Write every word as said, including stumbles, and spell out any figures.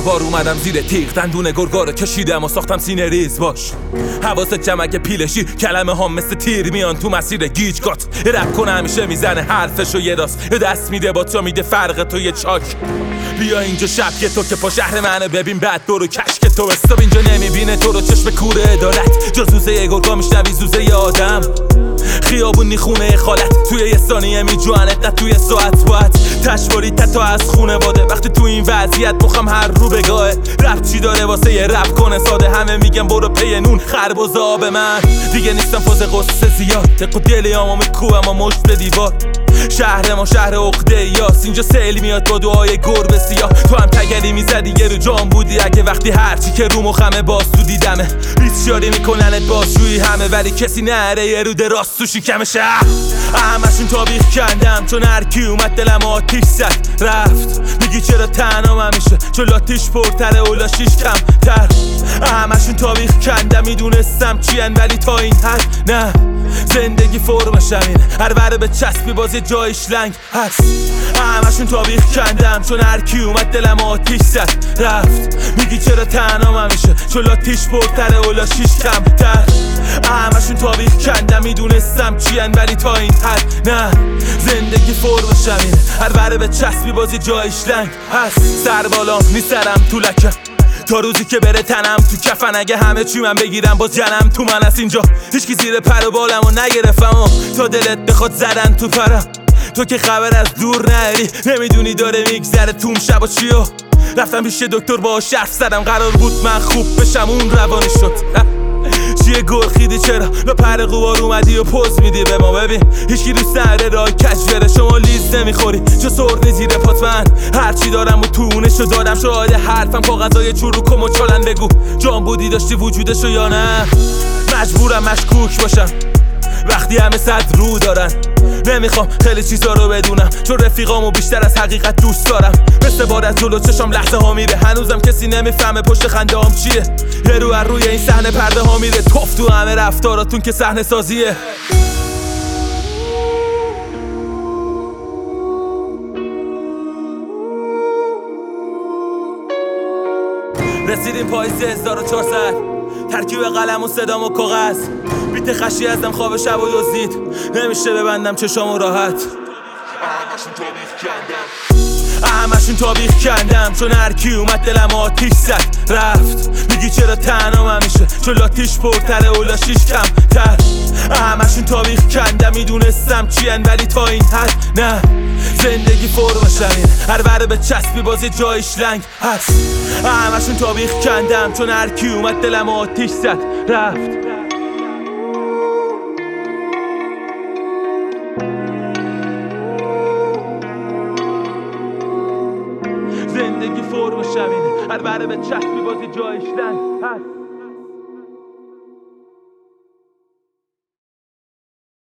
بار اومدم زیر تیغ، دندون گرگارو کشیدم و ساختم سینه ریز باش. حواست جمعه پیلشی، کلمه ها مثل تیر میان تو مسیر گیجگات. رپ کنه همیشه میزنه حرفشو یه راست، یه دست میده با تو میده فرق تو یه چاک. بیا اینجا شب که تو که پا شهر منو ببین، بعد برو کشک تو استاب اینجا نمیبینه تو رو چشم کوره عدالت. جز زوزه یه گرگا میشنوی زوزه یه آدم. خیابونی خونه خالت، توی یه ثانیه میجوانت، نه توی ساعت باید تشواری تا از خونه باده. وقتی تو این وضعیت مخم هر رو بگاهه، رپ چی داره واسه یه رپ کنه ساده. همه میگن برو پی نون خربوز آب من، دیگه نیستم فاز قصه زیاد. تق و دلی همو میکوبم و مشت به دیوار. شهر ما شهر عقده یاس، اینجا سیل میاد با دعای گربه سیاه. تو هم تگری میزدی یه رو جام بودی، اگه وقتی هرچی که رو مخمه باز تو دیدمه. بیسیاری میکننت بازجویی همه، ولی کسی نره یه رو دراست تو شکمشه. همشون تابیخ کندم چون هرکی اومد دلم آتیش زد رفت. میگی چرا تنها من میشه چون لاتیش پرتره و لاشیش کم تر. همشون تابیخ کندم میدونستم چین، ولی تا این حد نه. زندگی فرمش همینه، هر وره به چسبی باز یه جایش لنگ هست. همشون تابیخ کندم چون هرکی اومد دلم آتیش زد رفت. میگی چرا تنها من میشه چون لاتیش پرتره و لاشیش کم تر. همشون تابیخ کندم میدونستم چین، ولی تا این حد نه. زندگی فرمش همینه، هر وره به چسبی باز یه جایش لنگ هست. سر بالا میسرم تو لکم تا روزی که بره تنم تو کفن. اگه همه چی من بگیرم باز جنم تو من است اینجا. هیچکی زیر پر و بالمو نگرفتم و تا دلت بخواد زدن تو پرم. تو که خبر از دور نری، نمیدونی داره میگذره توم شب و چیو. رفتم پیش دکتر با شرف زدم، قرار بود من خوب بشم اون روانی شد. چیه گرخیدی چرا لا پر قوار اومدی و پوز میدی به ما؟ ببین هیچکی دوست نداره راه کج بره، شما لیز نمیخوری چه سرنی زیر پات. من هرچی دارم و تونشو دادم، شاید حرفم کاغذای چروکم و چالن. بگو جان بودی داشتی وجودشو یا نه؟ مجبورم مشکوک باشم وقتی همه صد رو دارن. نمیخوام خیلی چیزا رو بدونم چون رفیقامو بیشتر از حقیقت دوست دارم. مثل بار از جلو چشام لحظه ها میره، هنوزم کسی نمیفهمه پشت خنده هام چیه. یه رو از روی این صحنه پرده ها میره، توف تو همه رفتاراتون که صحنه سازیه. رسیدیم پاییز هزار و چهارصد، ترکیب قلم و صدام و کاغذ. بیت خشی ازم خواب شب و دزدید، نمیشه ببندم چشامو راحت. همشون تابیخ کندم همشون تابیخ کندم چون هرکی اومد دلم آتیش زد رفت. میگی چرا تنها من میشه چون لاتیش پرتره و لاشیش کم تر. همشون تابیخ کندم میدونستم چین، ولی تا این حد نه. زندگی فرمش همینه، هر وره به چسبی باز یه جایش لنگ هست. همشون تابیخ کندم چون هرکی اومد دلم آتیش زد رفت. زندگی فرمش همینه، هر وره به چسبی باز یه جایش لنگ هست.